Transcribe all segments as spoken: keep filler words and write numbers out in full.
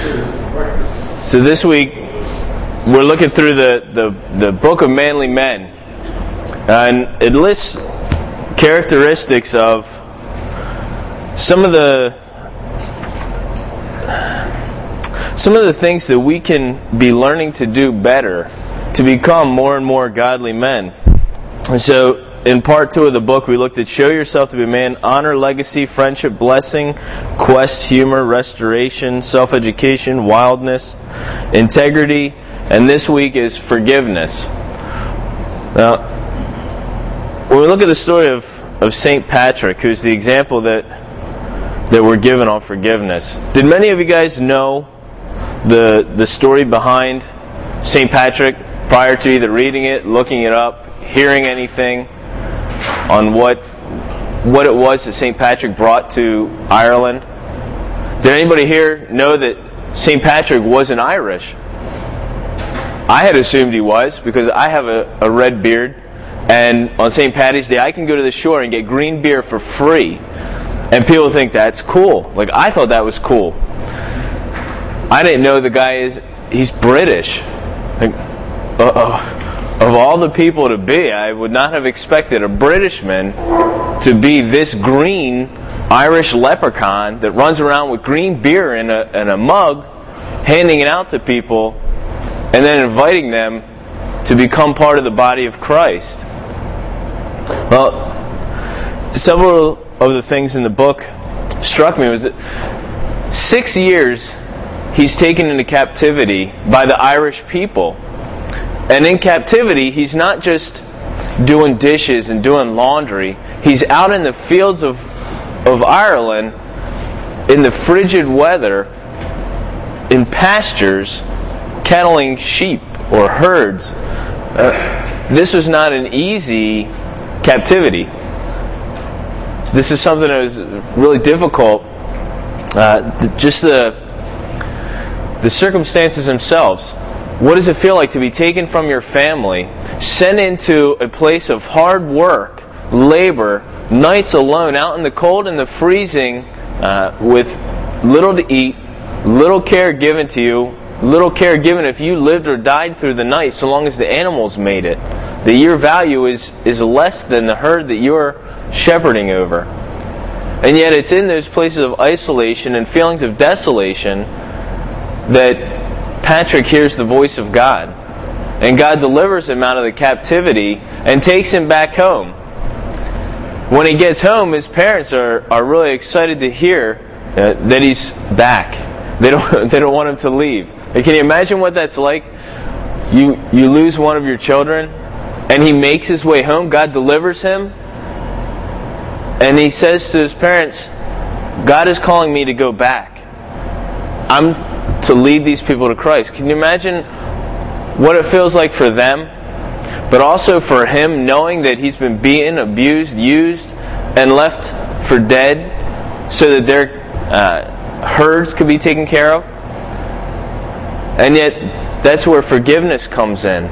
So this week, we're looking through the, the, the book of Manly Men. And it lists characteristics of some of the some of the things that we can be learning to do better to become more and more godly men. And so in part two of the book, we looked at show yourself to be a man, honor, legacy, friendship, blessing, quest, humor, restoration, self-education, wildness, integrity, and this week is forgiveness. Now, when we look at the story of, of Saint Patrick, who's the example that that we're given on forgiveness, did many of you guys know the the story behind Saint Patrick prior to either reading it, looking it up, hearing anything on what what it was that Saint Patrick brought to Ireland? Did anybody here know that Saint Patrick wasn't Irish? I had assumed he was because I have a, a red beard, and on Saint Paddy's Day I can go to the shore and get green beer for free, and people think that's cool. Like, I thought that was cool. I didn't know the guy is he's British. Like, uh-oh. Of all the people to be, I would not have expected a Britishman to be this green Irish leprechaun that runs around with green beer in a, in a mug, handing it out to people, and then inviting them to become part of the body of Christ. Well, several of the things in the book struck me was that six years he's taken into captivity by the Irish people. And in captivity, he's not just doing dishes and doing laundry. He's out in the fields of, of Ireland in the frigid weather, in pastures, cattling sheep or herds. Uh, this was not an easy captivity. This is something that was really difficult. Uh, just the, the circumstances themselves. What does it feel like to be taken from your family, sent into a place of hard work, labor, nights alone, out in the cold and the freezing, uh, with little to eat, little care given to you, little care given if you lived or died through the night, so long as the animals made it. The year value is, is less than the herd that you're shepherding over. And yet it's in those places of isolation and feelings of desolation that Patrick hears the voice of God, and God delivers him out of the captivity and takes him back home. When he gets home, his parents are, are really excited to hear uh, that he's back. They don't they don't want him to leave. Like, can you imagine what that's like? You you lose one of your children, and he makes his way home. God delivers him, and he says to his parents, "God is calling me to go back. I'm to lead these people to Christ." Can you imagine what it feels like for them, but also for him, knowing that he's been beaten, abused, used, and left for dead so that their uh, herds could be taken care of? And yet, that's where forgiveness comes in.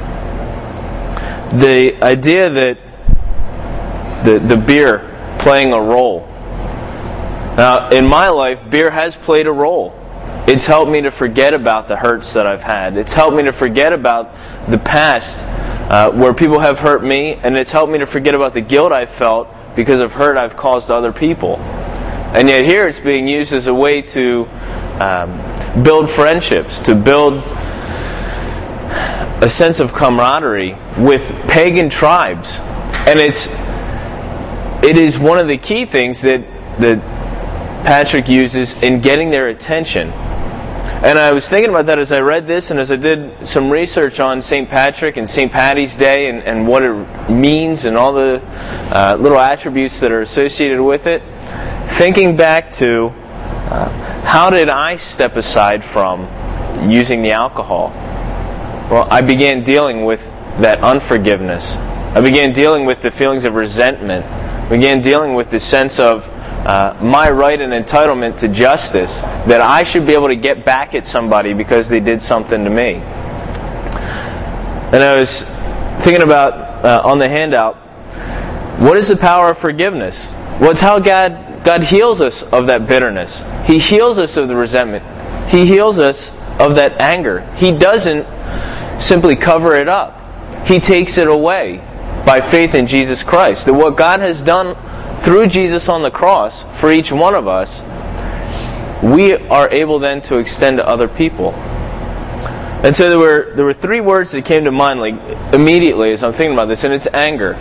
The idea that the, the beer playing a role. Now, in my life, beer has played a role. It's helped me to forget about the hurts that I've had. It's helped me to forget about the past uh, where people have hurt me, and it's helped me to forget about the guilt I've felt because of hurt I've caused other people. And yet here it's being used as a way to um, build friendships, to build a sense of camaraderie with pagan tribes. And it's it is one of the key things that, that Patrick uses in getting their attention. And I was thinking about that as I read this and as I did some research on Saint Patrick and Saint Paddy's Day and, and what it means and all the uh, little attributes that are associated with it. Thinking back to uh, how did I step aside from using the alcohol? Well, I began dealing with that unforgiveness. I began dealing with the feelings of resentment. I began dealing with the sense of Uh, my right and entitlement to justice, that I should be able to get back at somebody because they did something to me. And I was thinking about, uh, on the handout, what is the power of forgiveness? Well, it's how God, God heals us of that bitterness. He heals us of the resentment. He heals us of that anger. He doesn't simply cover it up. He takes it away by faith in Jesus Christ. That what God has done through Jesus on the cross for each one of us, we are able then to extend to other people. And so there were there were three words that came to mind like immediately as I'm thinking about this, and it's anger.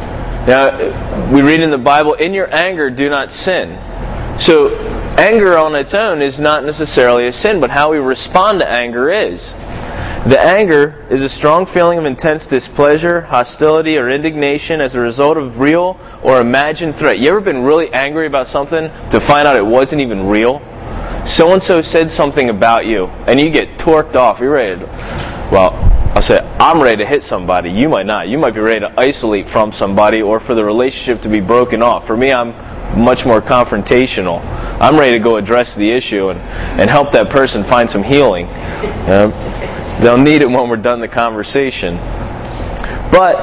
Now, we read in the Bible, in your anger do not sin. So anger on its own is not necessarily a sin, but how we respond to anger is. The anger is a strong feeling of intense displeasure, hostility, or indignation as a result of real or imagined threat. You ever been really angry about something to find out it wasn't even real? So-and-so said something about you, and you get torqued off. You're ready to, well, I'll say, I'm ready to hit somebody. You might not. You might be ready to isolate from somebody or for the relationship to be broken off. For me, I'm much more confrontational. I'm ready to go address the issue and, and help that person find some healing. Uh, they'll need it when we're done the conversation. But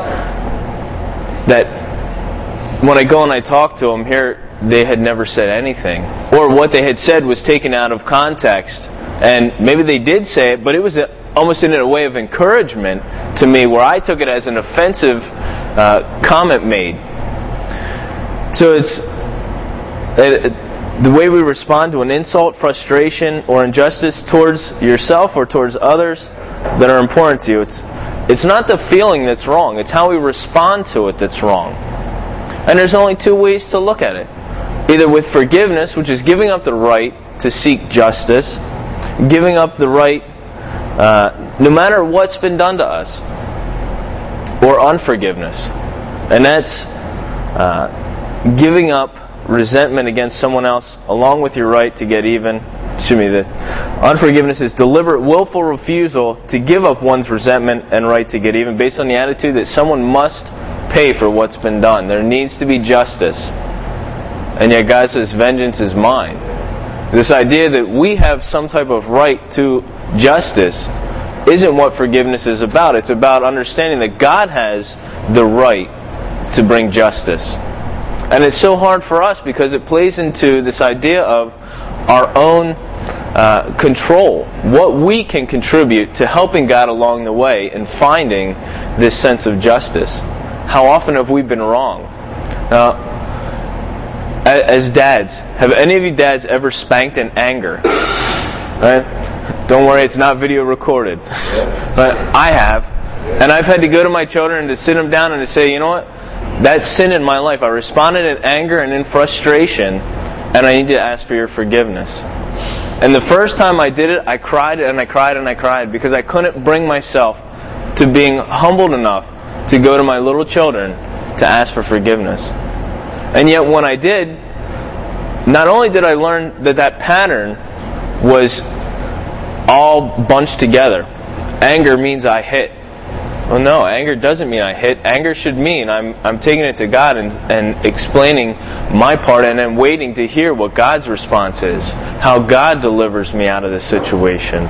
that when I go and I talk to them here, they had never said anything. Or what they had said was taken out of context. And maybe they did say it, but it was a, almost in a way of encouragement to me where I took it as an offensive uh, comment made. So it's uh, the way we respond to an insult, frustration, or injustice towards yourself or towards others that are important to you. It's, it's not the feeling that's wrong. It's how we respond to it that's wrong. And there's only two ways to look at it. Either with forgiveness, which is giving up the right to seek justice, giving up the right uh, no matter what's been done to us, or unforgiveness. And that's uh, giving up resentment against someone else along with your right to get even. Excuse me, the unforgiveness is deliberate, willful refusal to give up one's resentment and right to get even based on the attitude that someone must pay for what's been done. There needs to be justice. And yet God says, vengeance is mine. This idea that we have some type of right to justice isn't what forgiveness is about. It's about understanding that God has the right to bring justice. And it's so hard for us because it plays into this idea of our own uh, control. What we can contribute to helping God along the way and finding this sense of justice. How often have we been wrong? Now, as dads, have any of you dads ever spanked in anger? Right? Don't worry, it's not video recorded. But I have. And I've had to go to my children and to sit them down and to say, you know what? That's sin in my life. I responded in anger and in frustration, and I need to ask for your forgiveness. And the first time I did it, I cried and I cried and I cried because I couldn't bring myself to being humbled enough to go to my little children to ask for forgiveness. And yet when I did, not only did I learn that that pattern was all bunched together. Anger means I hit. Well, no, anger doesn't mean I hit. Anger should mean I'm I'm taking it to God and, and explaining my part and then waiting to hear what God's response is. How God delivers me out of this situation.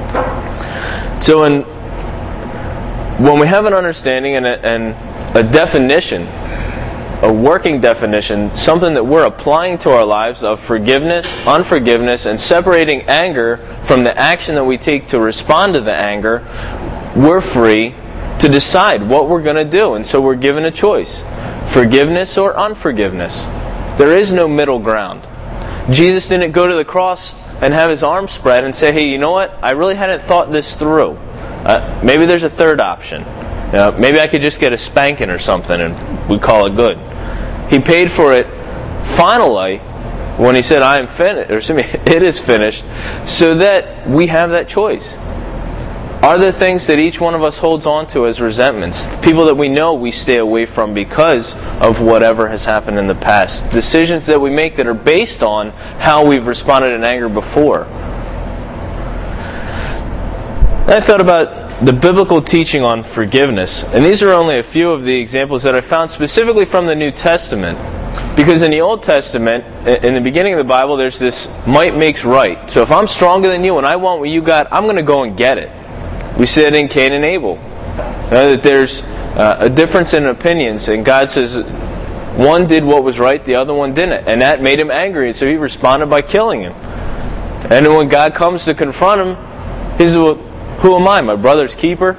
So in, when we have an understanding and a, and a definition, a working definition, something that we're applying to our lives of forgiveness, unforgiveness, and separating anger from the action that we take to respond to the anger, we're free to decide what we're going to do. And so we're given a choice. Forgiveness or unforgiveness. There is no middle ground. Jesus didn't go to the cross and have His arms spread and say, hey, you know what? I really hadn't thought this through. Uh, maybe there's a third option. Uh, maybe I could just get a spanking or something and we call it good. He paid for it finally when He said, I am finished, or excuse me, it is finished, so that we have that choice. Are there things that each one of us holds on to as resentments? People that we know we stay away from because of whatever has happened in the past. Decisions that we make that are based on how we've responded in anger before. I thought about the biblical teaching on forgiveness. And these are only a few of the examples that I found specifically from the New Testament. Because in the Old Testament, in the beginning of the Bible, there's this might makes right. So if I'm stronger than you and I want what you got, I'm going to go and get it. We see it in Cain and Abel. Uh, that there's uh, a difference in opinions. And God says one did what was right, the other one didn't. And that made him angry. And so He responded by killing him. And then when God comes to confront him, he says, well, who am I, my brother's keeper?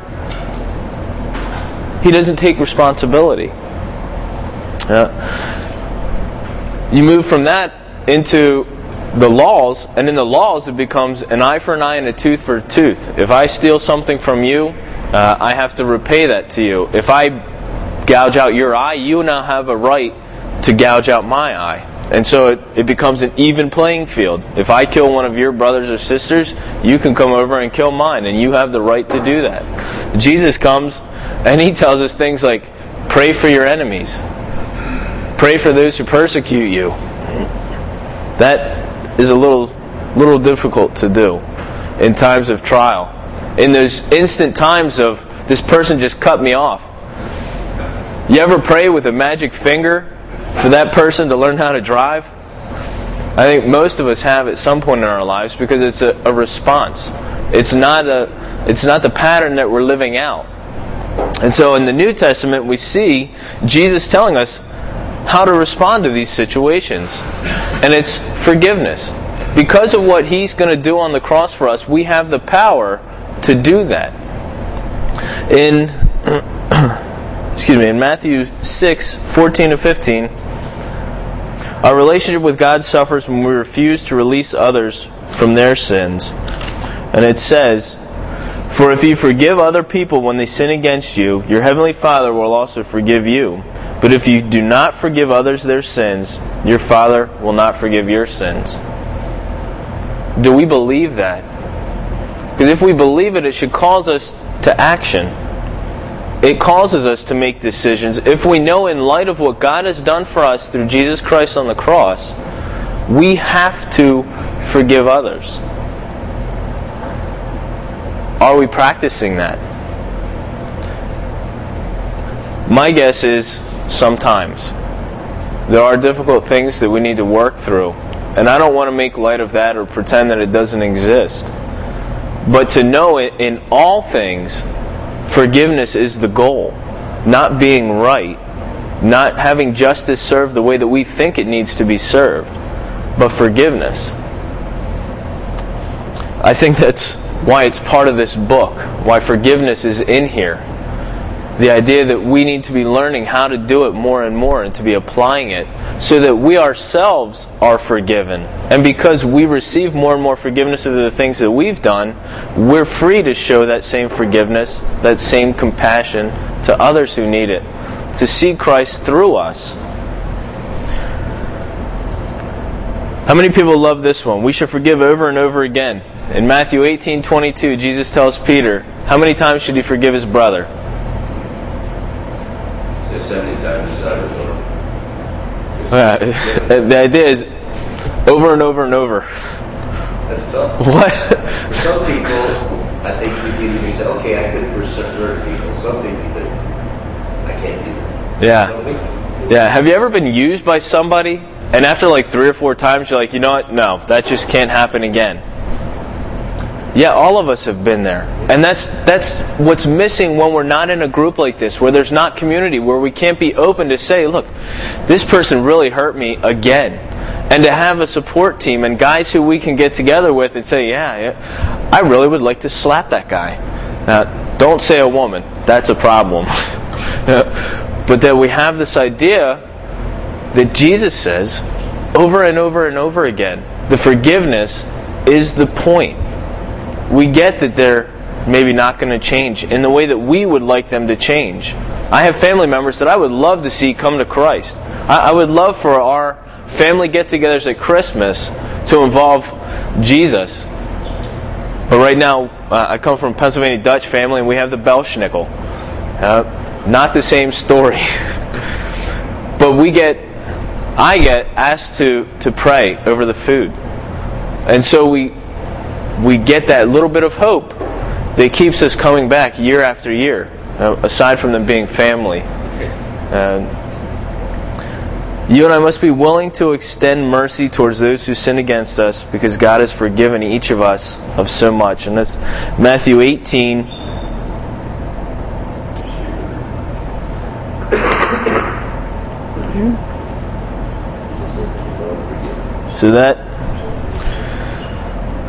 He doesn't take responsibility. Uh, you move from that into the laws, and in the laws it becomes an eye for an eye and a tooth for a tooth. If I steal something from you, uh, I have to repay that to you. If I gouge out your eye, you now have a right to gouge out my eye. And so it, it becomes an even playing field. If I kill one of your brothers or sisters, you can come over and kill mine, and you have the right to do that. Jesus comes and he tells us things like, pray for your enemies. Pray for those who persecute you. That is a little, little difficult to do in times of trial. In those instant times of, this person just cut me off. You ever pray with a magic finger for that person to learn how to drive? I think most of us have at some point in our lives, because it's a, a response. It's not a, it's not the pattern that we're living out. And so in the New Testament we see Jesus telling us how to respond to these situations. And it's forgiveness. Because of what He's going to do on the cross for us, we have the power to do that. In excuse me, in Matthew six, fourteen to fifteen, our relationship with God suffers when we refuse to release others from their sins. And it says, for if you forgive other people when they sin against you, your heavenly Father will also forgive you. But if you do not forgive others their sins, your Father will not forgive your sins. Do we believe that? Because if we believe it, it should cause us to action. It causes us to make decisions. If we know in light of what God has done for us through Jesus Christ on the cross, we have to forgive others. Are we practicing that? My guess is sometimes. There are difficult things that we need to work through. And I don't want to make light of that or pretend that it doesn't exist. But to know it in all things, forgiveness is the goal. Not being right. Not having justice served the way that we think it needs to be served. But forgiveness. I think that's why it's part of this book. Why forgiveness is in here. The idea that we need to be learning how to do it more and more and to be applying it so that we ourselves are forgiven. And because we receive more and more forgiveness of the things that we've done, we're free to show that same forgiveness, that same compassion to others who need it, to see Christ through us. How many people love this one? We should forgive over and over again. In Matthew eighteen twenty-two, Jesus tells Peter, how many times should he forgive his brother? seventy times. Uh, the idea is over and over and over. That's tough. What? For some people, I think you can even say, okay, I could for certain people. Some people you think, I can't do that. Yeah. Yeah. Have you ever been used by somebody, and after like three or four times, you're like, you know what? No, that just can't happen again. Yeah, all of us have been there. And that's that's what's missing when we're not in a group like this, where there's not community, where we can't be open to say, look, this person really hurt me again. And to have a support team and guys who we can get together with and say, yeah, yeah I really would like to slap that guy. Now, don't say a woman. That's a problem. But that we have this idea that Jesus says over and over and over again, the forgiveness is the point. We get that they're maybe not going to change in the way that we would like them to change. I have family members that I would love to see come to Christ. I, I would love for our family get-togethers at Christmas to involve Jesus. But right now, uh, I come from a Pennsylvania Dutch family, and we have the Belschnickel. Uh, not the same story. But we get, I get asked to, to pray over the food. And so we... we get that little bit of hope that keeps us coming back year after year, uh, aside from them being family. Uh, you and I must be willing to extend mercy towards those who sin against us, because God has forgiven each of us of so much. And that's Matthew eighteen. So that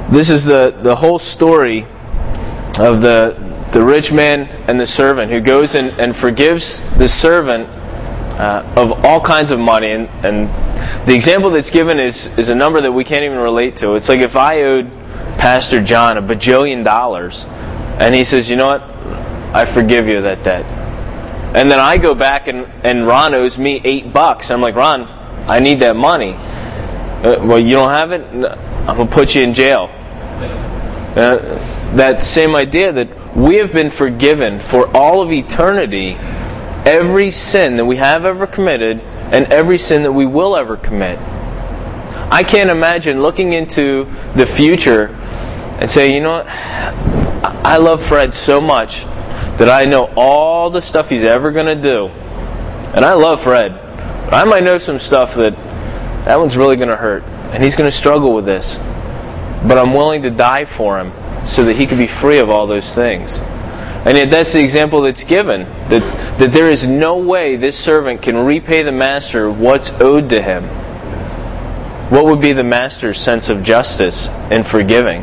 This is the, the whole story of the the rich man and the servant who goes and, and forgives the servant uh, of all kinds of money. And, and the example that's given is, is a number that we can't even relate to. It's like if I owed Pastor John a bajillion dollars, and he says, you know what, I forgive you that debt. And then I go back and, and Ron owes me eight bucks. I'm like, Ron, I need that money. Uh, well, you don't have it? No, I'm going to put you in jail. Uh, that same idea that we have been forgiven for all of eternity every sin that we have ever committed and every sin that we will ever commit. I can't imagine looking into the future and saying, you know what, I love Fred so much that I know all the stuff he's ever going to do. And I love Fred, but I might know some stuff that that one's really going to hurt, and he's going to struggle with this. But I'm willing to die for him so that he can be free of all those things. And yet that's the example that's given, that, that there is no way this servant can repay the master what's owed to him. What would be the master's sense of justice in forgiving?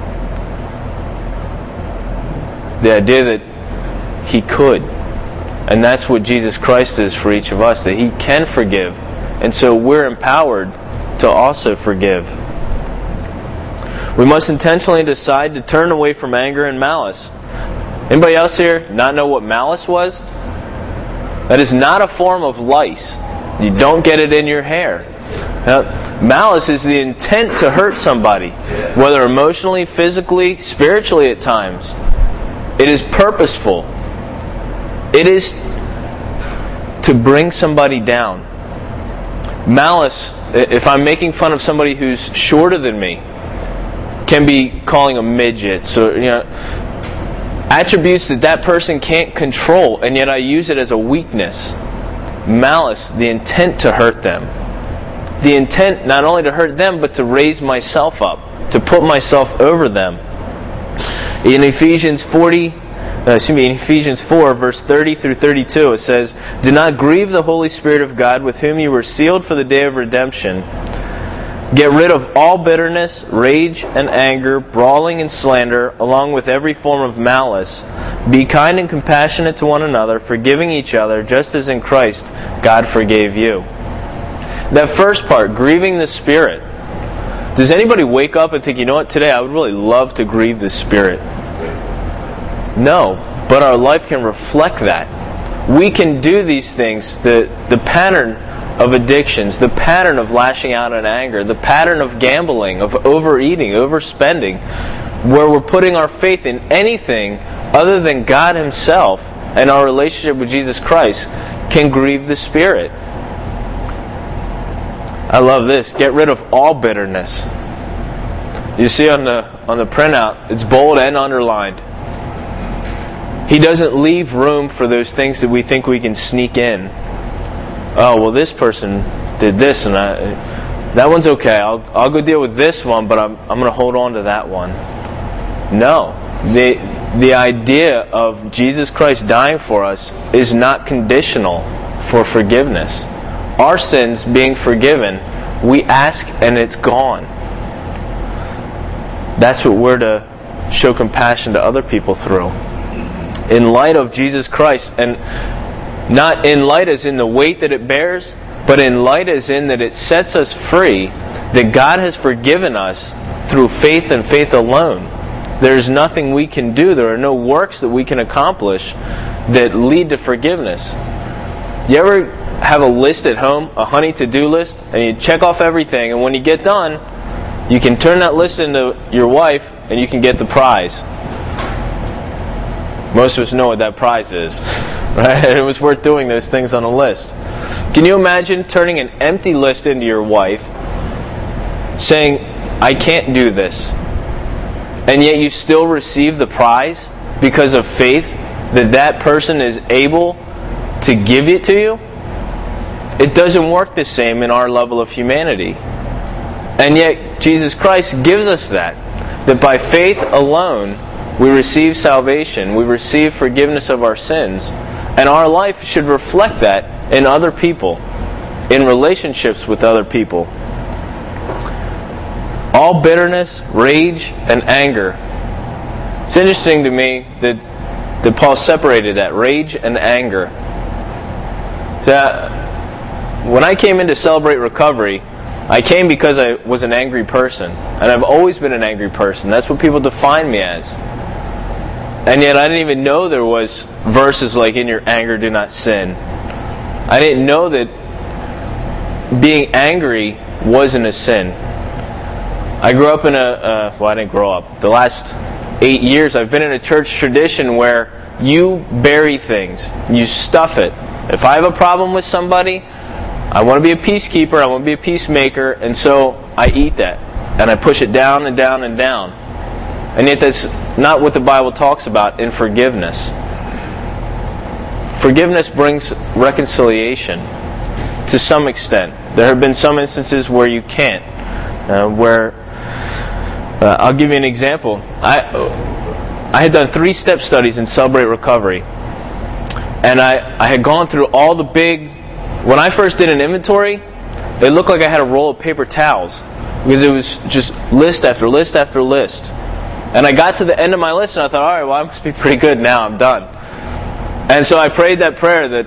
The idea that he could. And that's what Jesus Christ is for each of us, that he can forgive. And so we're empowered to also forgive. We must intentionally decide to turn away from anger and malice. Anybody else here not know what malice was? That is not a form of lice. You don't get it in your hair. Uh, malice is the intent to hurt somebody, whether emotionally, physically, spiritually at times. It is purposeful. It is to bring somebody down. Malice, if I'm making fun of somebody who's shorter than me, can be calling them midgets, or you know, attributes that that person can't control, and yet I use it as a weakness. Malice, the intent to hurt them. The intent not only to hurt them, but to raise myself up, to put myself over them. In Ephesians forty, uh, excuse me, in Ephesians four, verse thirty through thirty-two, it says, "Do not grieve the Holy Spirit of God, with whom you were sealed for the day of redemption. Get rid of all bitterness, rage, and anger, brawling and slander, along with every form of malice. Be kind and compassionate to one another, forgiving each other, just as in Christ God forgave you." That first part, grieving the Spirit. Does anybody wake up and think, you know what, today I would really love to grieve the Spirit? No, but our life can reflect that. We can do these things, the, the pattern of addictions, the pattern of lashing out in anger, the pattern of gambling, of overeating, overspending, where we're putting our faith in anything other than God Himself and our relationship with Jesus Christ, can grieve the Spirit. I love this. Get rid of all bitterness. You see on the on the printout, it's bold and underlined. He doesn't leave room for those things that we think we can sneak in. Oh, well, this person did this, and I, that one's okay. I'll I'll go deal with this one, but I'm I'm going to hold on to that one. No, the the idea of Jesus Christ dying for us is not conditional for forgiveness. Our sins being forgiven, we ask and it's gone. That's what we're to show compassion to other people through. In light of Jesus Christ, and not in light as in the weight that it bears, but in light as in that it sets us free, that God has forgiven us through faith and faith alone. There's nothing we can do. There are no works that we can accomplish that lead to forgiveness. You ever have a list at home, a honey to-do list, and you check off everything, and when you get done, you can turn that list into your wife, and you can get the prize. Most of us know what that prize is. Right? It was worth doing those things on a list. Can you imagine turning an empty list into your wife, saying, I can't do this, and yet you still receive the prize because of faith that that person is able to give it to you? It doesn't work the same in our level of humanity. And yet Jesus Christ gives us that. That by faith alone we receive salvation, we receive forgiveness of our sins, and our life should reflect that in other people, in relationships with other people. all bitterness, rage, and anger. It's interesting to me that, that Paul separated that, rage and anger. So, uh, when I came in to Celebrate Recovery, I came because I was an angry person. And I've always been an angry person. That's what people define me as. And yet I didn't even know there was verses like, in your anger do not sin. I didn't know that being angry wasn't a sin. I grew up in a, uh, well I didn't grow up. The last eight years I've been in a church tradition where you bury things. You stuff it. If I have a problem with somebody, I want to be a peacekeeper, I want to be a peacemaker, and so I eat that. And I push it down and down and down. And yet that's not what the Bible talks about in forgiveness. Forgiveness brings reconciliation to some extent. There have been some instances where you can't. Uh, where, uh, I'll give you an example. I, I had done three step studies in Celebrate Recovery. And I, I had gone through all the big... When I first did an inventory, it looked like I had a roll of paper towels. Because it was just list after list after list. And I got to the end of my list and I thought, alright, well I must be pretty good now, I'm done. And so I prayed that prayer that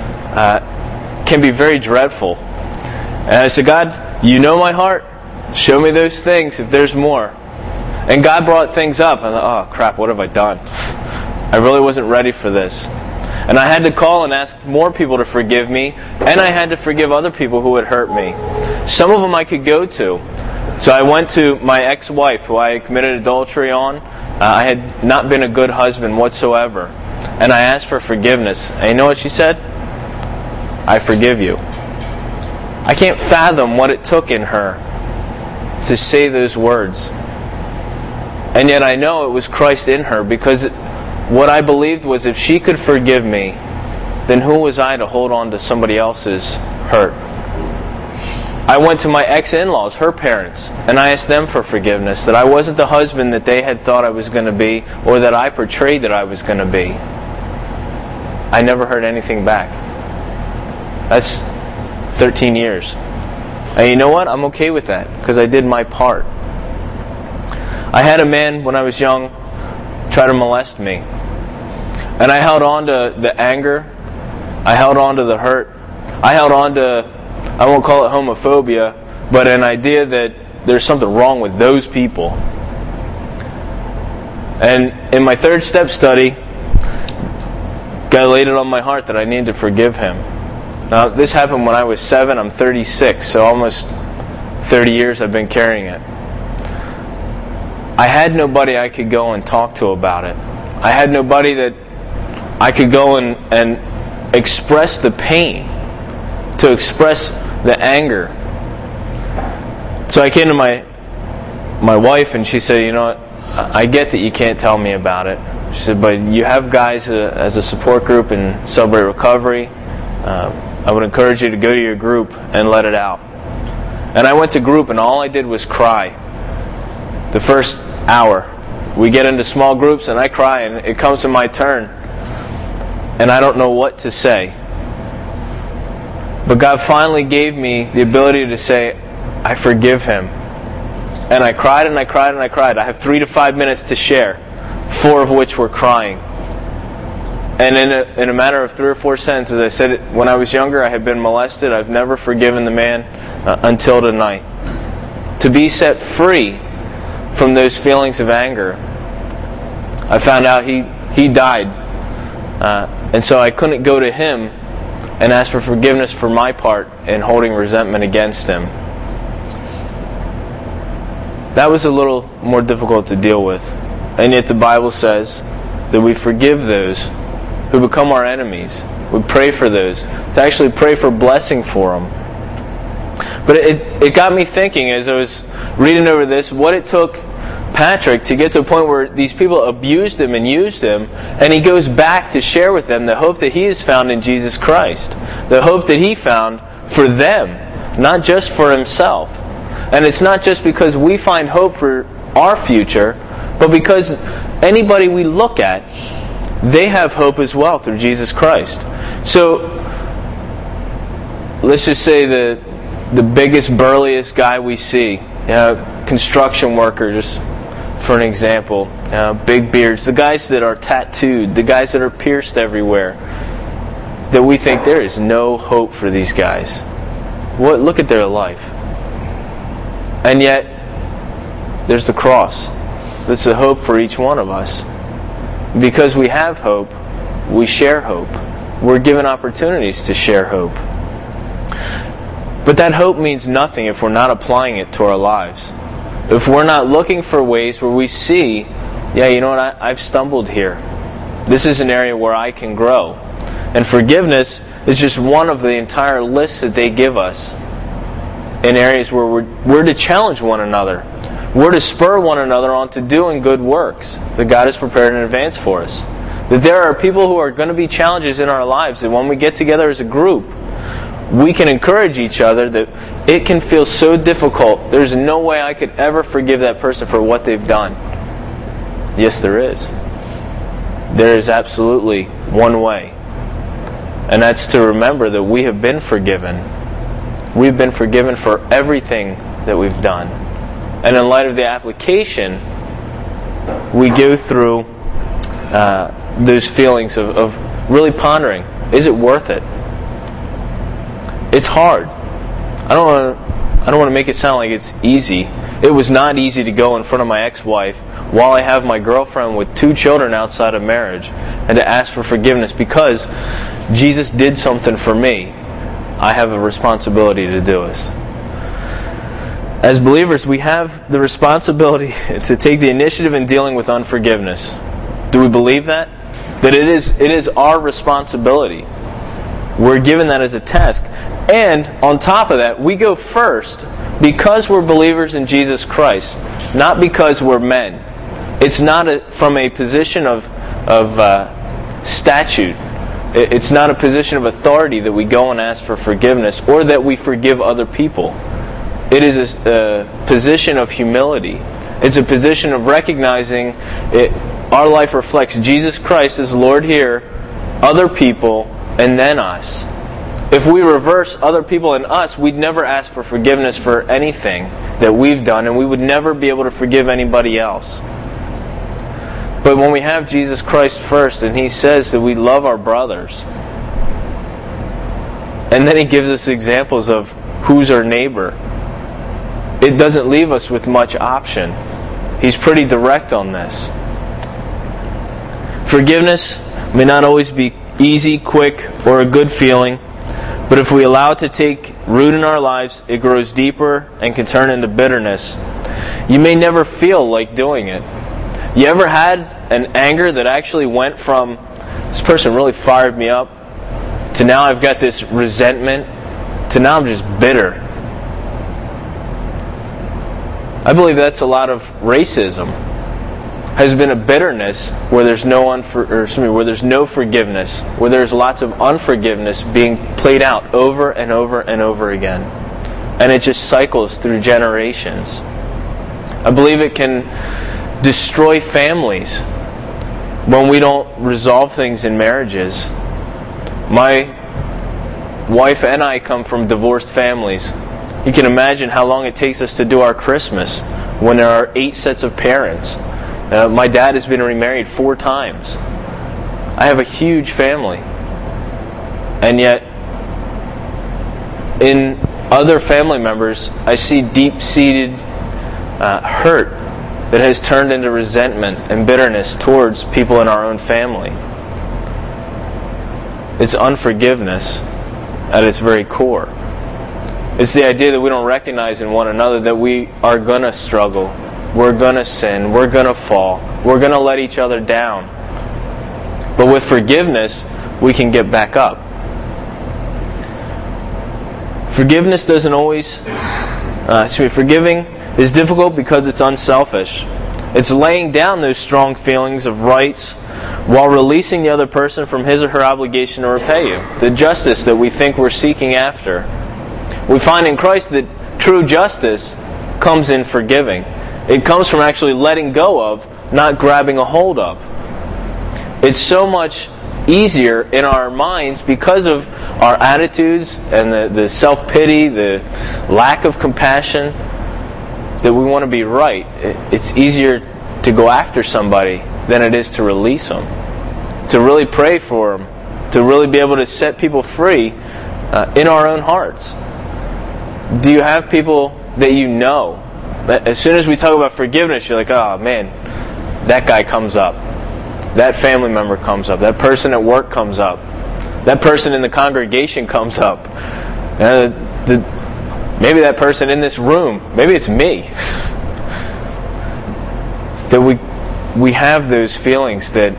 uh, can be very dreadful. And I said, God, you know my heart. Show me those things if there's more. And God brought things up. I thought, oh crap, what have I done? I really wasn't ready for this. And I had to call and ask more people to forgive me. And I had to forgive other people who had hurt me. Some of them I could go to. So I went to my ex-wife, who I had committed adultery on. Uh, I had not been a good husband whatsoever. And I asked for forgiveness. And you know what she said? I forgive you. I can't fathom what it took in her to say those words. And yet I know it was Christ in her, because it, what I believed was if she could forgive me, then who was I to hold on to somebody else's hurt? I went to my ex-in-laws, her parents, and I asked them for forgiveness, that I wasn't the husband that they had thought I was going to be, or that I portrayed that I was going to be. I never heard anything back. That's thirteen years. And you know what? I'm okay with that, because I did my part. I had a man, when I was young, try to molest me. And I held on to the anger. I held on to the hurt. I held on to, I won't call it homophobia, but an idea that there's something wrong with those people. And in my third step study, God laid it on my heart that I needed to forgive him. Now, this happened when I was seven. I'm thirty-six, so almost thirty years I've been carrying it. I had nobody I could go and talk to about it. I had nobody that I could go and, and express the pain, to express the anger. So I came to my my wife and she said, you know what, I get that you can't tell me about it. She said, but you have guys uh, as a support group in Celebrate Recovery. Uh, I would encourage you to go to your group and let it out. And I went to group and all I did was cry. The first hour. We get into small groups and I cry and it comes to my turn. And I don't know what to say. But God finally gave me the ability to say, I forgive him. And I cried and I cried and I cried. I have three to five minutes to share, four of which were crying. And in a, in a matter of three or four sentences, I said, when I was younger, I had been molested. I've never forgiven the man uh, until tonight. To be set free from those feelings of anger, I found out he, he died. Uh, and so I couldn't go to him and ask for forgiveness for my part in holding resentment against him. That was a little more difficult to deal with. And yet the Bible says that we forgive those who become our enemies. We pray for those. To actually pray for blessing for them. But it, it got me thinking as I was reading over this, what it took Patrick to get to a point where these people abused him and used him, and he goes back to share with them the hope that he has found in Jesus Christ. The hope that he found for them, not just for himself. And it's not just because we find hope for our future, but because anybody we look at, they have hope as well through Jesus Christ. So, let's just say the the biggest, burliest guy we see, you know, construction worker, just for an example, uh, big beards, the guys that are tattooed, the guys that are pierced everywhere, that we think there is no hope for these guys. What? Look at their life. And yet, there's the cross. That's the hope for each one of us. Because we have hope, we share hope. We're given opportunities to share hope. But that hope means nothing if we're not applying it to our lives. If we're not looking for ways where we see, yeah, you know what, I, I've stumbled here. This is an area where I can grow. And forgiveness is just one of the entire lists that they give us in areas where we're, we're to challenge one another. We're to spur one another on to doing good works that God has prepared in advance for us. That there are people who are going to be challenges in our lives, and when we get together as a group, we can encourage each other that it can feel so difficult. There's no way I could ever forgive that person for what they've done. Yes, there is. There is absolutely one way. And that's to remember that we have been forgiven. We've been forgiven for everything that we've done. And in light of the application, we go through uh, those feelings of, of really pondering, is it worth it? It's hard. I don't want to I don't want to make it sound like it's easy. It was not easy to go in front of my ex-wife while I have my girlfriend with two children outside of marriage and to ask for forgiveness because Jesus did something for me. I have a responsibility to do it. As believers, we have the responsibility to take the initiative in dealing with unforgiveness. Do we believe that? That it is it is our responsibility. We're given that as a task. And on top of that, we go first because we're believers in Jesus Christ, not because we're men. It's not a, from a position of, of uh, statute. It's not a position of authority that we go and ask for forgiveness or that we forgive other people. It is a, a position of humility. It's a position of recognizing it, our life reflects Jesus Christ as Lord here, other people, and then us. If we reverse other people and us, we'd never ask for forgiveness for anything that we've done, and we would never be able to forgive anybody else. But when we have Jesus Christ first, and He says that we love our brothers, and then He gives us examples of who's our neighbor, it doesn't leave us with much option. He's pretty direct on this. Forgiveness may not always be easy, quick, or a good feeling, but if we allow it to take root in our lives, it grows deeper and can turn into bitterness. You may never feel like doing it. You ever had an anger that actually went from, this person really fired me up, to now I've got this resentment, to now I'm just bitter? I believe that's a lot of racism. Has been a bitterness where there's no unfor- or excuse me, where there's no forgiveness, where there's lots of unforgiveness being played out over and over and over again. And it just cycles through generations. I believe it can destroy families when we don't resolve things in marriages. My wife and I come from divorced families. You can imagine how long it takes us to do our Christmas when there are eight sets of parents. Uh, my dad has been remarried four times. I have a huge family. And yet, in other family members, I see deep-seated uh, hurt that has turned into resentment and bitterness towards people in our own family. It's unforgiveness at its very core. It's the idea that we don't recognize in one another that we are going to struggle. We're going to sin. We're going to fall. We're going to let each other down. But with forgiveness, we can get back up. Forgiveness doesn't always... Uh, excuse me, forgiving is difficult because it's unselfish. It's laying down those strong feelings of rights while releasing the other person from his or her obligation to repay you. The justice that we think we're seeking after. We find in Christ that true justice comes in forgiving. It comes from actually letting go of, not grabbing a hold of. It's so much easier in our minds because of our attitudes and the, the self-pity, the lack of compassion. that we want to be right, it's easier to go after somebody than it is to release them. To really pray for them. To really be able to set people free uh, in our own hearts. Do you have people that you know, that as soon as we talk about forgiveness, you're like, oh man, that guy comes up. That family member comes up. That person at work comes up. That person in the congregation comes up. Uh, the, maybe that person in this room. Maybe it's me. That we we have those feelings that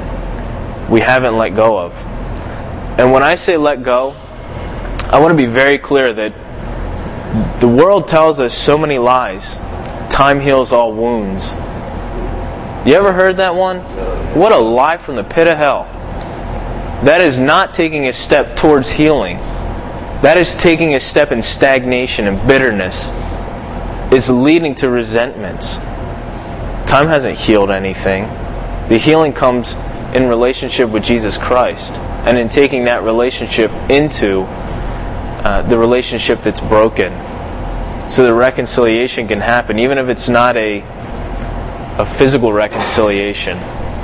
we haven't let go of. And when I say let go, I want to be very clear that the world tells us so many lies. Time heals all wounds. You ever heard that one? What a lie from the pit of hell. That is not taking a step towards healing. That is taking a step in stagnation and bitterness. It's leading to resentments. Time hasn't healed anything. The healing comes in relationship with Jesus Christ, and in taking that relationship into uh, the relationship that's broken, so the reconciliation can happen, even if it's not a a physical reconciliation.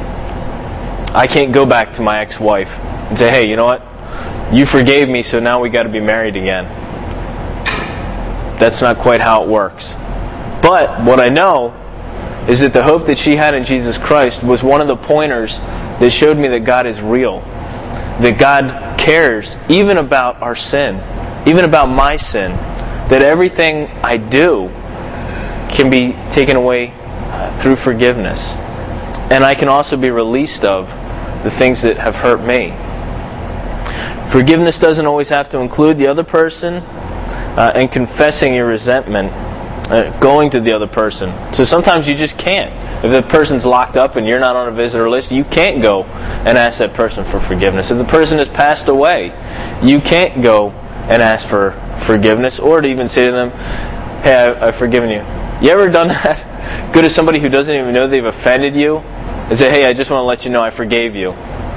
I can't go back to my ex-wife and say, hey, you know what? You forgave me, so now we got to be married again. That's not quite how it works. But what I know is that the hope that she had in Jesus Christ was one of the pointers that showed me that God is real. That God cares even about our sin, even about my sin. That everything I do can be taken away uh, through forgiveness. And I can also be released of the things that have hurt me. Forgiveness doesn't always have to include the other person, uh, and confessing your resentment, uh, going to the other person. So sometimes you just can't. If the person's locked up and you're not on a visitor list, you can't go and ask that person for forgiveness. If the person has passed away, you can't go and ask for forgiveness, or to even say to them, hey, I, I've forgiven you. You ever done that? Go to somebody who doesn't even know they've offended you and say, hey, I just want to let you know I forgave you.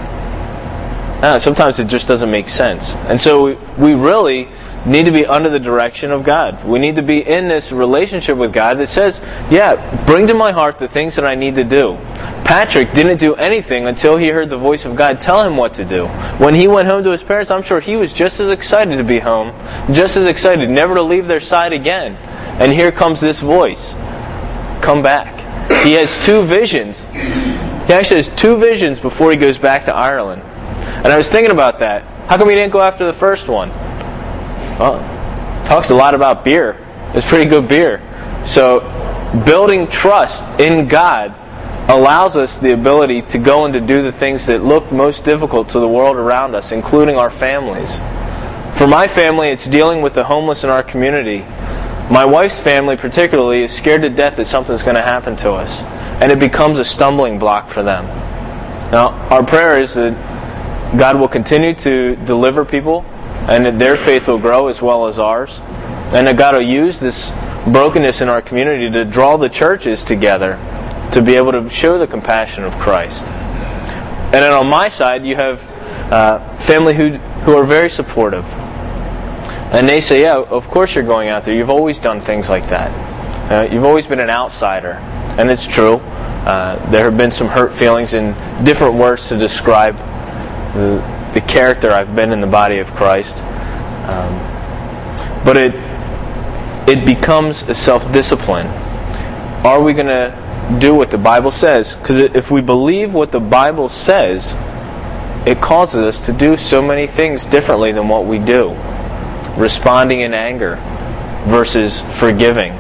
No, sometimes it just doesn't make sense. And so we, we really need to be under the direction of God. We need to be in this relationship with God that says, yeah, bring to my heart the things that I need to do. Patrick didn't do anything until he heard the voice of God tell him what to do. When he went home to his parents, I'm sure he was just as excited to be home, just as excited never to leave their side again. And here comes this voice. Come back. He has two visions. He actually has two visions before he goes back to Ireland. And I was thinking about that. How come he didn't go after the first one? Well, talks a lot about beer. It's pretty good beer. So, building trust in God allows us the ability to go and to do the things that look most difficult to the world around us, including our families. For my family, it's dealing with the homeless in our community. My wife's family particularly is scared to death that something's going to happen to us. And it becomes a stumbling block for them. Now, our prayer is that God will continue to deliver people, and that their faith will grow as well as ours. And that God will use this brokenness in our community to draw the churches together to be able to show the compassion of Christ. And then on my side, you have uh, family who who are very supportive. And they say, yeah, of course you're going out there. You've always done things like that. Uh, you've always been an outsider. And it's true. Uh, there have been some hurt feelings and different words to describe the, the character I've been in the body of Christ. Um, but it it becomes a self-discipline. Are we going to do what the Bible says? Because if we believe what the Bible says, it causes us to do so many things differently than what we do. Responding in anger versus forgiving.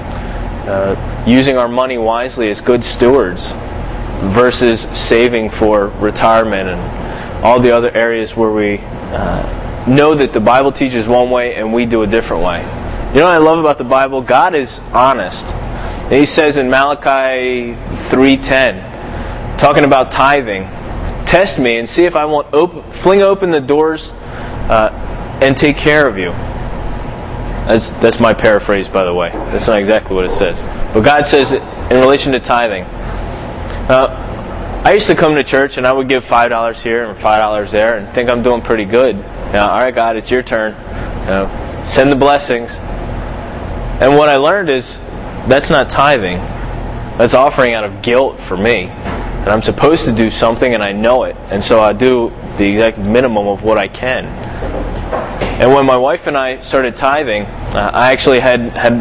Uh, using our money wisely as good stewards versus saving for retirement and all the other areas where we uh, know that the Bible teaches one way and we do a different way. You know what I love about the Bible? God is honest. He says in Malachi three ten, talking about tithing, test me and see if I won't open, fling open the doors uh, and take care of you. That's, that's my paraphrase, by the way. That's not exactly what it says. But God says it in relation to tithing. Uh, I used to come to church and I would give five dollars here and five dollars there and think I'm doing pretty good. Now, all right, God, it's your turn. You know, send the blessings. And what I learned is that's not tithing. That's offering out of guilt for me. And I'm supposed to do something and I know it. And so I do the exact minimum of what I can. And when my wife and I started tithing, uh, I actually had, had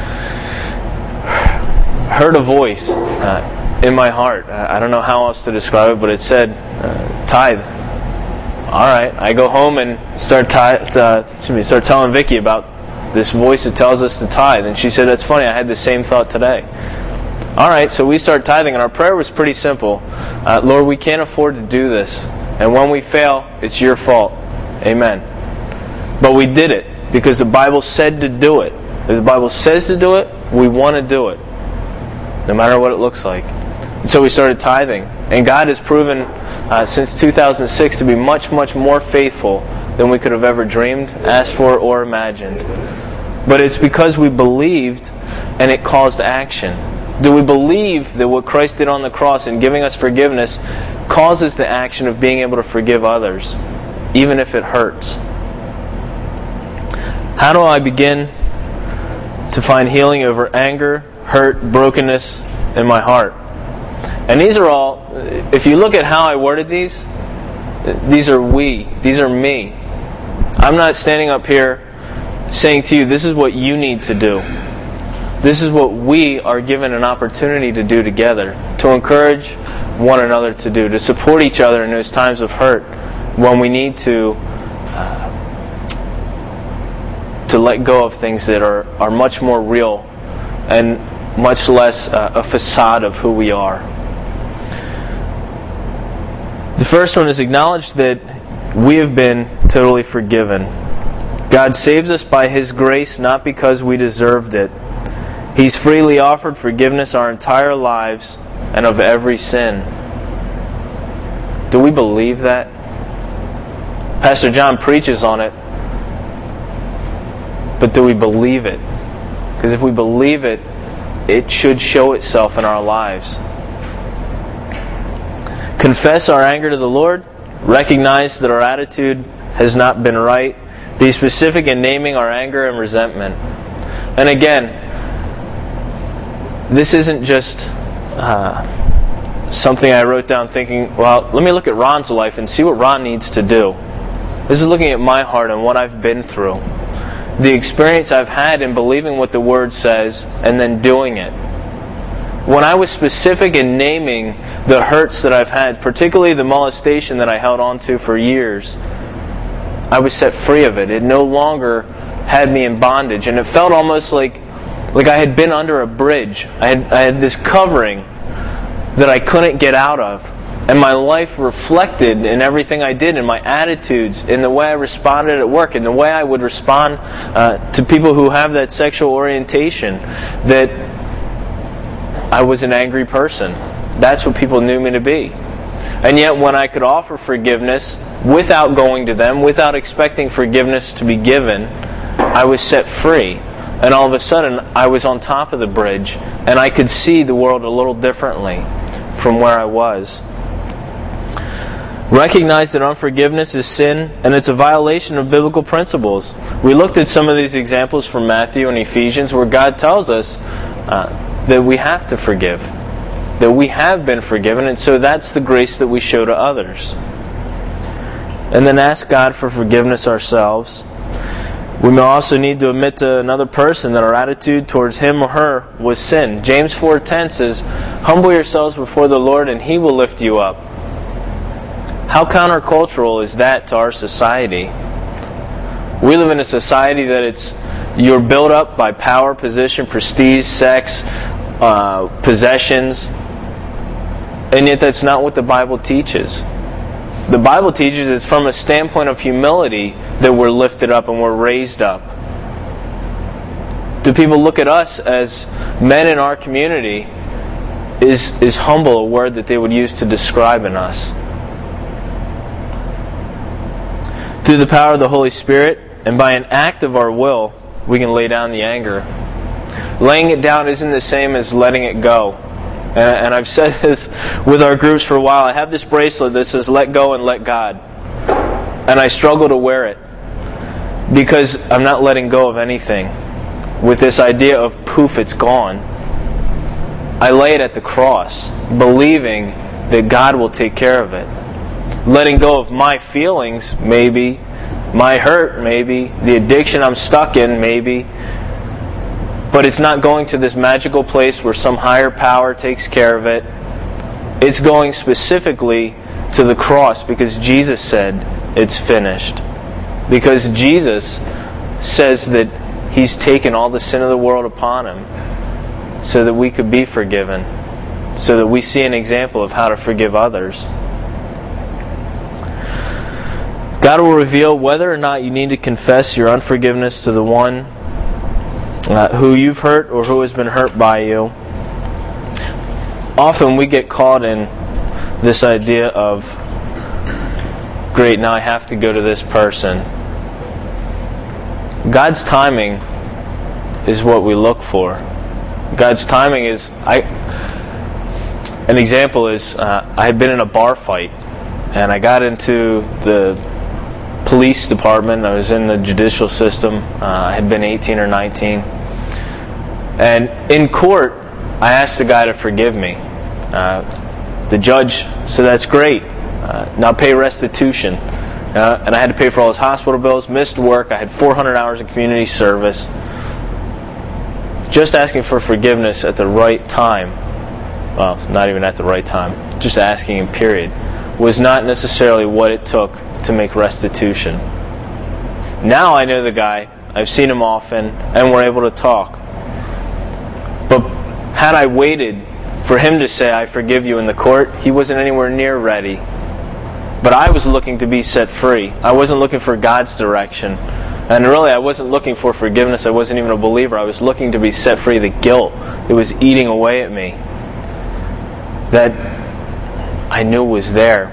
heard a voice uh, in my heart. Uh, I don't know how else to describe it, but it said, uh, tithe. All right. I go home and start, tithe, uh, excuse me, start telling Vicki about this voice that tells us to tithe. And she said, that's funny, I had the same thought today. All right, so we start tithing, and our prayer was pretty simple. Uh, Lord, we can't afford to do this. And when we fail, it's your fault. Amen. But we did it because the Bible said to do it. If the Bible says to do it, we want to do it, no matter what it looks like. And so we started tithing. And God has proven uh, since two thousand six to be much, much more faithful than we could have ever dreamed, asked for, or imagined. But it's because we believed and it caused action. Do we believe that what Christ did on the cross in giving us forgiveness causes the action of being able to forgive others, even if it hurts? How do I begin to find healing over anger, hurt, brokenness in my heart? And these are all, if you look at how I worded these, these are we, these are me. I'm not standing up here saying to you, this is what you need to do. This is what we are given an opportunity to do together, to encourage one another to do, to support each other in those times of hurt when we need to uh, to let go of things that are, are much more real and much less uh, a facade of who we are. The first one is acknowledge that we have been totally forgiven. God saves us by His grace, not because we deserved it. He's freely offered forgiveness our entire lives and of every sin. Do we believe that? Pastor John preaches on it. But do we believe it? Because if we believe it, it should show itself in our lives. Confess our anger to the Lord. Recognize that our attitude has not been right. Be specific in naming our anger and resentment. And again, this isn't just uh, something I wrote down thinking, well, let me look at Ron's life and see what Ron needs to do. This is looking at my heart and what I've been through. The experience I've had in believing what the Word says and then doing it. When I was specific in naming the hurts that I've had, particularly the molestation that I held on to for years, I was set free of it. It no longer had me in bondage. And it felt almost like Like I had been under a bridge. I had, I had this covering that I couldn't get out of. And my life reflected in everything I did, in my attitudes, in the way I responded at work, in the way I would respond uh, to people who have that sexual orientation, that I was an angry person. That's what people knew me to be. And yet when I could offer forgiveness without going to them, without expecting forgiveness to be given, I was set free. And all of a sudden, I was on top of the bridge, and I could see the world a little differently from where I was. Recognize that unforgiveness is sin, and it's a violation of biblical principles. We looked at some of these examples from Matthew and Ephesians where God tells us uh, that we have to forgive, that we have been forgiven, and so that's the grace that we show to others. And then ask God for forgiveness ourselves. We may also need to admit to another person that our attitude towards him or her was sin. James four ten says, humble yourselves before the Lord and He will lift you up. How countercultural is that to our society? We live in a society that it's you're built up by power, position, prestige, sex, uh, possessions, and yet that's not what the Bible teaches. The Bible teaches it's from a standpoint of humility that we're lifted up and we're raised up. Do people look at us as men in our community? Is, is humble a word that they would use to describe in us? Through the power of the Holy Spirit and by an act of our will, we can lay down the anger. Laying it down isn't the same as letting it go. And, and I've said this with our groups for a while. I have this bracelet that says, let go and let God. And I struggle to wear it because I'm not letting go of anything with this idea of poof, it's gone. I lay it at the cross, believing that God will take care of it. Letting go of my feelings, maybe, my hurt, maybe, the addiction I'm stuck in, maybe. But it's not going to this magical place where some higher power takes care of it. It's going specifically to the cross because Jesus said it's finished. Because Jesus says that He's taken all the sin of the world upon Him so that we could be forgiven, so that we see an example of how to forgive others. God will reveal whether or not you need to confess your unforgiveness to the one uh, who you've hurt or who has been hurt by you. Often we get caught in this idea of, great, now I have to go to this person. God's timing is what we look for. God's timing is, I. An example is, uh, I had been in a bar fight, and I got into the police department. I was in the judicial system. Uh, I had been eighteen or nineteen. And in court, I asked the guy to forgive me. Uh, the judge said, that's great. Uh, now pay restitution. Uh, and I had to pay for all his hospital bills, missed work. I had four hundred hours of community service. Just asking for forgiveness at the right time, well, not even at the right time, just asking him, period, was not necessarily what it took to make restitution. Now I know the guy, I've seen him often, and we're able to talk. But had I waited for him to say, I forgive you in the court, he wasn't anywhere near ready. But I was looking to be set free. I wasn't looking for God's direction. And really, I wasn't looking for forgiveness. I wasn't even a believer. I was looking to be set free. The guilt, it was eating away at me, that I knew was there.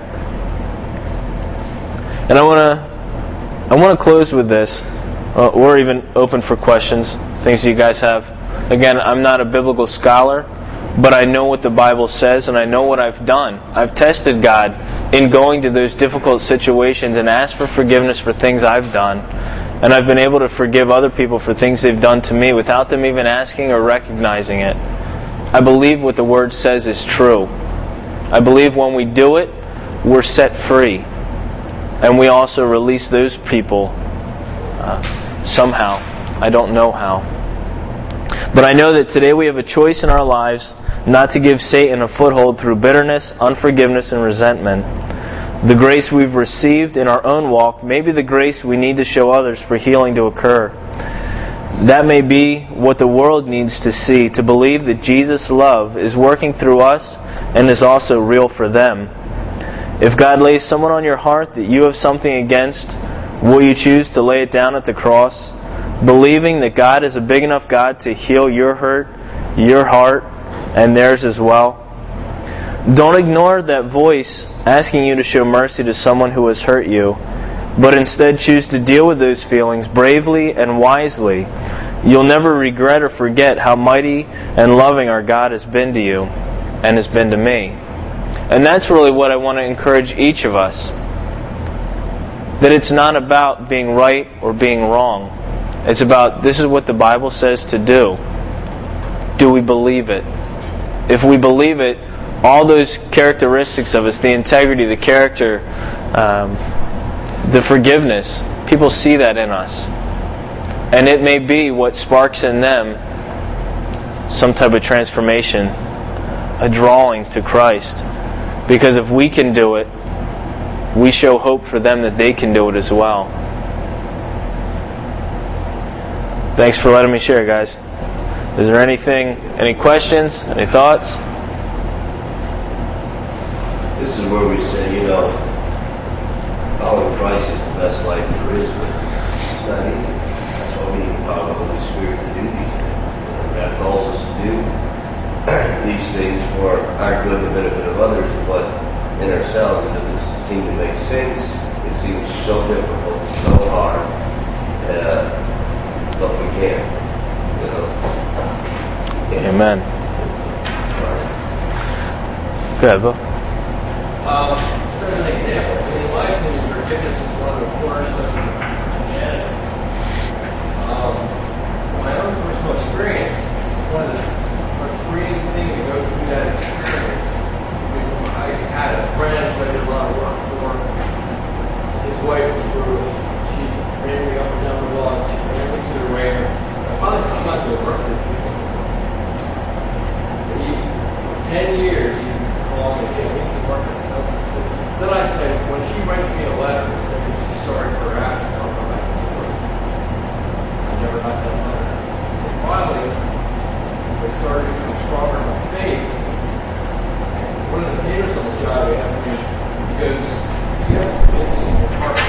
And I want to I want to close with this, uh, or even open for questions, things you guys have. Again, I'm not a biblical scholar, but I know what the Bible says, and I know what I've done. I've tested God in going to those difficult situations and asked for forgiveness for things I've done. And I've been able to forgive other people for things they've done to me without them even asking or recognizing it. I believe what the Word says is true. I believe when we do it, we're set free. And we also release those people uh, somehow. I don't know how. But I know that today we have a choice in our lives not to give Satan a foothold through bitterness, unforgiveness, and resentment. The grace we've received in our own walk may be the grace we need to show others for healing to occur. That may be what the world needs to see, to believe that Jesus' love is working through us and is also real for them. If God lays someone on your heart that you have something against, will you choose to lay it down at the cross, believing that God is a big enough God to heal your hurt, your heart, and theirs as well? Don't ignore that voice asking you to show mercy to someone who has hurt you, but instead choose to deal with those feelings bravely and wisely. You'll never regret or forget how mighty and loving our God has been to you and has been to me. And that's really what I want to encourage each of us. That it's not about being right or being wrong. It's about, this is what the Bible says to do. Do we believe it? If we believe it, all those characteristics of us, the integrity, the character, um, the forgiveness, people see that in us. And it may be what sparks in them some type of transformation, a drawing to Christ. Because if we can do it, we show hope for them that they can do it as well. Thanks for letting me share, guys. Is there anything, any questions, any thoughts? This is where we say, you know, following Christ is the best life there is, but it's not easy. That's why we need the power of the Holy Spirit to do these things. God calls us to do these things for our good and the benefit of others, but in ourselves it doesn't seem to make sense. It seems so difficult, so hard, uh, but we can, you know. Yeah. Amen. Sorry. Go ahead, Bill. Um, just as an example, in my opinion, forgiveness is one of the cornerstones of Christianity. Um, from my own personal experience, it's one of the most freeing things interesting to go through that experience. Because I had a friend who I did a lot of work for. His wife was brutal. She ran me up and down the wall. She ran me to the rail. I finally stopped not doing work for these people. So he, for ten years, he would call me, hey, I need some work. I said, no. I said, then I'd say, when she writes me a letter and says she's sorry for her actions, I'll come back to work. I never got that letter. And finally, as I started to become stronger in my faith, one of the painters on the job asked me, he goes, you have to focus on your heart.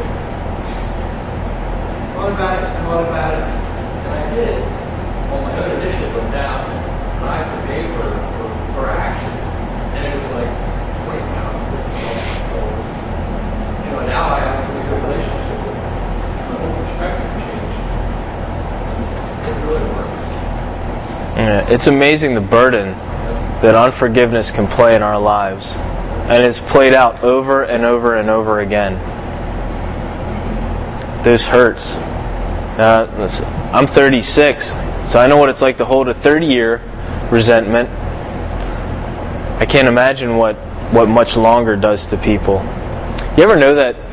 I thought about it, I thought about it, and I did. On my own initiative went down, and I forgave her for her actions, and it was like twenty pounds of different. You know, now I have a really good relationship with her. My whole perspective changed. It really works. Yeah, it's amazing the burden that unforgiveness can play in our lives. And it's played out over and over and over again. Those hurts. Uh, I'm thirty-six, so I know what it's like to hold a thirty-year resentment. I can't imagine what, what much longer does to people. You ever know that